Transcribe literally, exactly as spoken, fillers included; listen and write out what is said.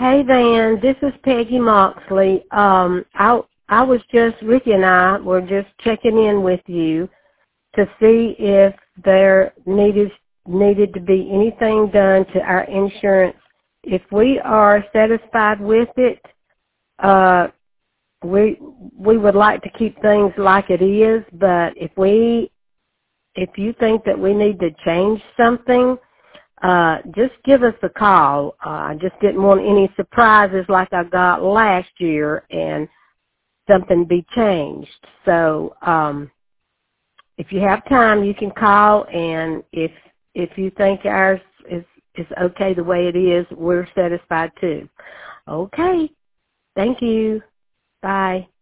Hey Van, this is Peggy Moxley. Um, I I was just Ricky and I were just checking in with you to see if there needed needed to be anything done to our insurance. If we are satisfied with it, uh, we we would like to keep things like it is. But if we if you think that we need to change something, Uh, just give us a call. Uh, I just didn't want any surprises like I got last year and something be changed. So, um, if you have time, you can call, and if if you think ours is is okay the way it is, we're satisfied too. Okay. Thank you. Bye.